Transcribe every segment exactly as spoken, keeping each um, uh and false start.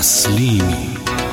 تسلیمی.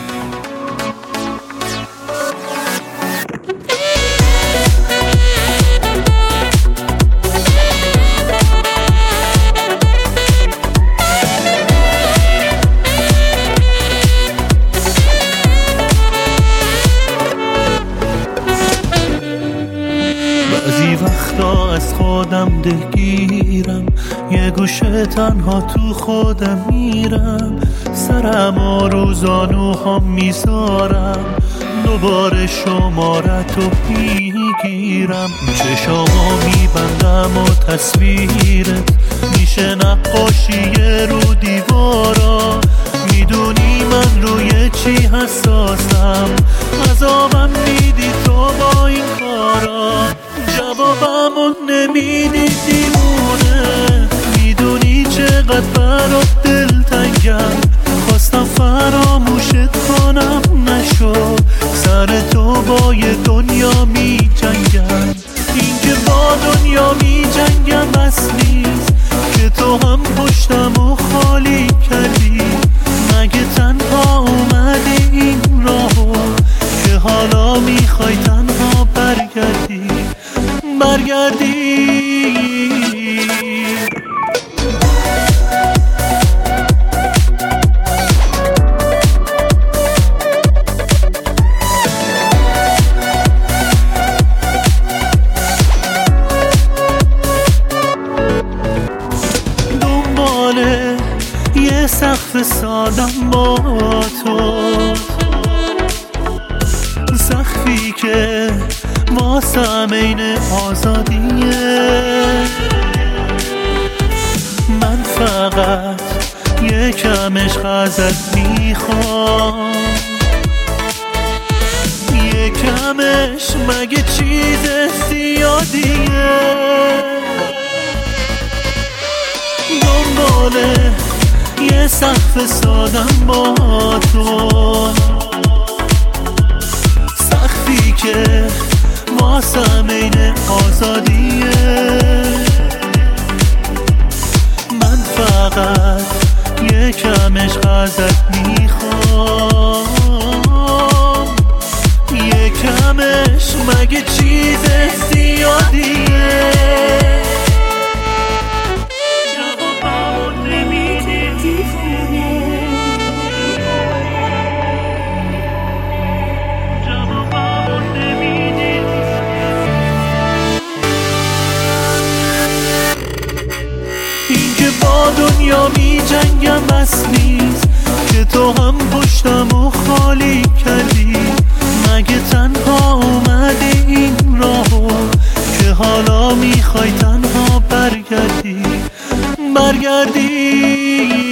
بعضی وقتا از خودم دلگیرم، یه گوشه تنها تو خودم میرم، سرم و روزانوهام میذارم، دوباره شمارتو میگیرم، چشامو میبندم و تصویرت میشه نقاشی رو دیوارا، میدونی من روی چی حساسم، عذابم میدی تو با این کارا، جوابمو نمیدی دیوونه، میدونی چقدر برات دلتنگم، خواستم فراموشت کنم نشد، سر تو با یه دنیا می جنگم، این که با دنیا می جنگم بس نیست که تو هم پشتمو خالی کردی، مگه تنها اومدی این راهو که حالا میخوای تنها برگردی برگردی دنباله یه سقف سادم با تو، سقفی که واسم عین آزادیه، من فقط یه کم عشق ازت میخوام، یه کم عشق مگه چیز زیادیه، دنباله یه سقف سادم با تو، سقفی که واسم عین آزادیه، من فقط یه کم عشق ازت میخوام، یه کم عشق مگه چیز زیادیه، با دنیا می جنگم بس نیست که تو هم پشتمو خالی کردی، مگه تنها اومدی این راهو که حالا میخوای تنها برگردی برگردی